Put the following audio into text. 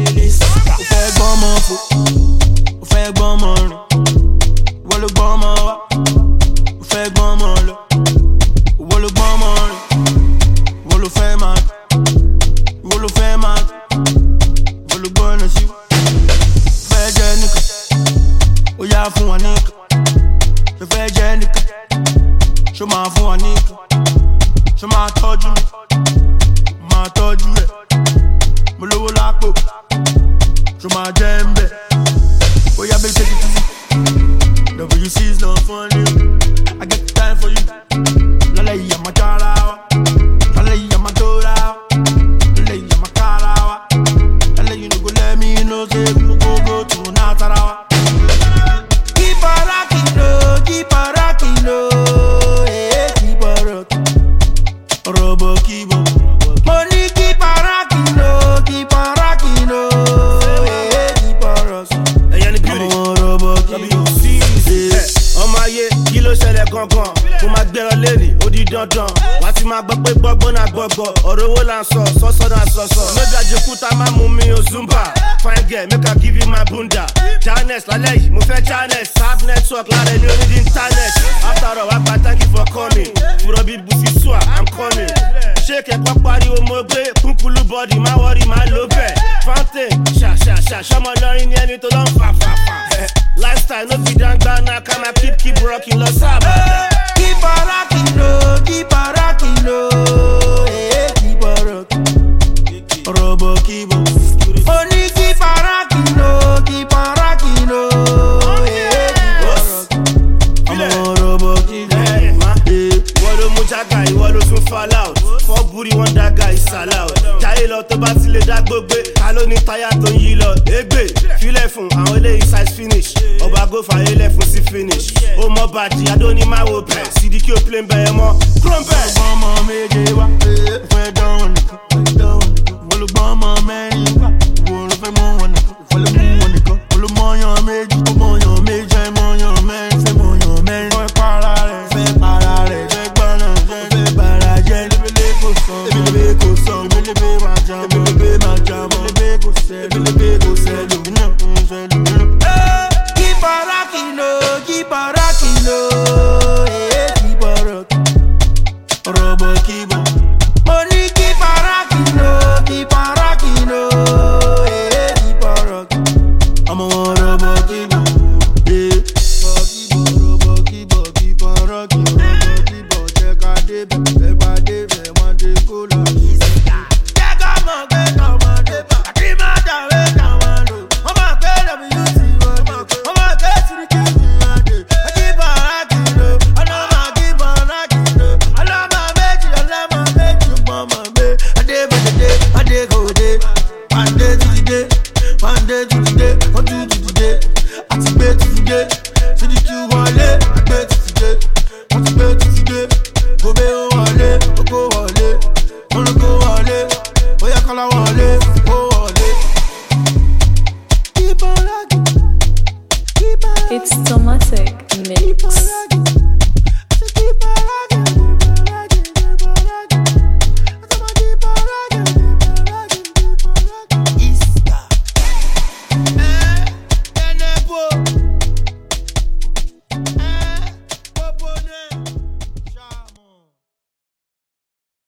Ó fẹ́ gbọ́mọ fò, ó fẹ́ gbọ́mọ rìn. Ìwọ ló gbọ́mọ wá, ó fẹ́ gbọ́mọ lọ. Ìwọ ló gbọ́mọ rìn, ìwọ ló fẹ́ máa, ìwọ ló fẹ́ máa, ìwọ ló gbọ́nà sí. Fẹ́ jẹ́ nìkan, ó yá fún wa nìkan. Ṣé fẹ́ jẹ́ nìkan, ṣó máa fún wa nìkan. Ṣó máa tọ́jú mi, máa tọ́jú ẹ̀. Mo lówó lápò, ṣó máa jẹ́ ń bẹ̀. Ó yá baby take it easy. WC is not funny. I get time for you. Lálẹ́ yìí àmà jára wa, lálẹ́ yìí àmà tóra wa, lálẹ́ yìí àmà kára wa. Lálẹ́ yìí no go let me know say we go to Natara wa. Keep on rocking low, keep on rocking low, keep on rocking. Robo kibo. Money keep on rocking low, keep on rocking low, keep on rocking. I'm a robo kibo. Ọmọ ayé kí ló ṣẹlẹ̀ gangan mo máa gbẹ́rọ lẹ́nì ó di dandan wá ti máa gbọ́ pé gbọ́gbọ́n náà gbọ́gbọ́ ọ̀rọ̀ owó là ń sọ sọ́sọ́ náà sọ́sọ́ lọ́jàjì kúta máa mú mi ò zumba fine girl make I give you my bunda Janes lálẹ́ yìí mo fẹ́ Janes tab network lára ẹni onídìí internet after all wá pa thank you for coming fúrọ̀ bí busi sua I'm coming ṣé kẹ́kọ̀ọ́ pariwo mo gbé kúkúlú bọ́dì má wọ́rí má ló bẹ̀ fountain ṣàṣàṣà ṣọmọ lọ́rin ní ẹni tó lọ́ ń fà lifestyle no be dangba na kama keep rocking lo saba. Keep on rocking low, keep on rocking low, keep on rocking. Robo kibo. Money keep on rocking low, keep on rocking low, keep on rocking. I'm a robo kibo. Ìwọ ló mú jágà, ìwọ ló tún fall out. Fọ́ búrí wọn dága ìsàlá o. Jáyé lọ tó bá ti lè dá gbogbo. Ta ló ní táyà tó ń yí lọ? Égbè filẹ̀ fún àwọn eléyìí size finish. Ọba gófà ilẹ̀ fún sí finish. Ó mọ bàjẹ́ adóní máa wo bẹ̀. Sídìkì ó plé ń bẹ̀rẹ̀ mọ́. Crumpet. Ọmọ méje wá, fẹ́ dán wọn nìkan. Ìwọ ló gbọ́n ọmọ mẹ́rin wá, ìwọ ló fẹ́ mọ́ wọn nìkan. Ìwọ ló mú wọn nìkan. Ìwọ ló mọ̀yàn méjì, ó mọ̀yàn méjì, ẹ̀ mọ̀yàn mẹ́rin, fẹ́ mọ̀yàn mẹ́rin. Fẹ́ para rẹ̀, fẹ́ gbọ́nà jẹ́, fẹ́ bara jẹ́. Ebelebe kò sọ, ebelebe máa jà, ebelebe máa jà, ebelebe kò sẹ́lù náà, sẹ́lù náà. Keep on rocking low, keep on rocking low, keep on rocking. Robo kibo. Money keep on rocking low, keep on rocking low, keep on rocking. I'm a robo kibo, robo kibo, keep on rocking. Robo kibo, check out the baby, one day cool. Check out my baby, I keep my down, I'm a girl of beauty, I'm a girl to the king. I keep on rocking low, I know my keep on rocking low. I love my baby, mama, baby. I day go day, one day to the day, one day to the day, one day to the day. I take bed to the day, to the Q wale, I bed to the day, I take bed to the day. Go be wale, go wale, wanna go wale, oh yeah, call wale, go wale. Keep on rocking, keep on rocking. It's Tomatic Mix. Iska.